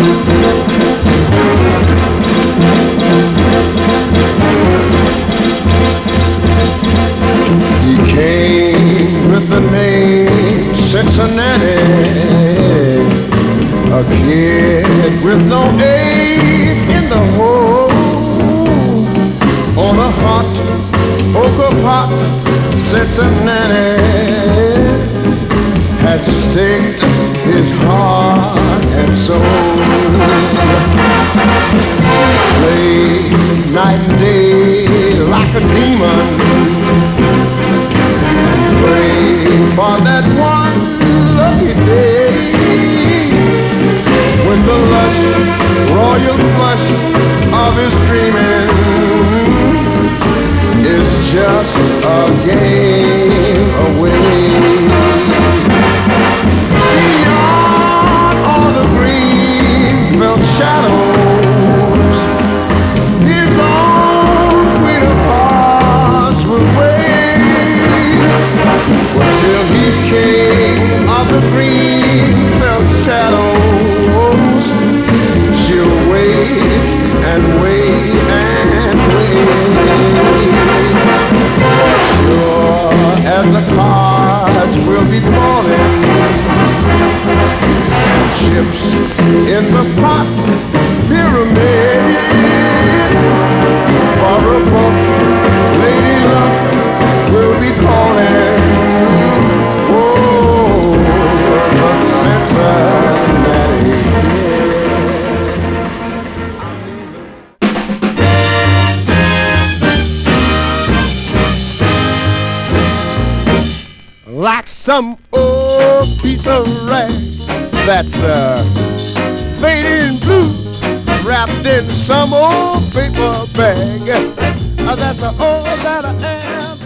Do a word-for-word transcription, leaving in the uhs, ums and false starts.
He came with the name Cincinnati, a kid with no A's in the hole. On a hot poker pot, Cincinnati had staked his heart and soul. Played night and day like a demon, prayed for that one lucky day when the lush royal flush of his dreaming is just a game away. Beyond all the green felt shadows, his own queen of hearts will wait until he's king of the green felt shadows. She'll wait and wait and wait. Sure as the cards will be falling, chips in the pot pyramid, for a book Lady Luck will be calling. Oh, the Cincinnati Kid. Like some old piece of rag that's uh, fading blue, wrapped in some old paper bag. Uh, that's all that I am.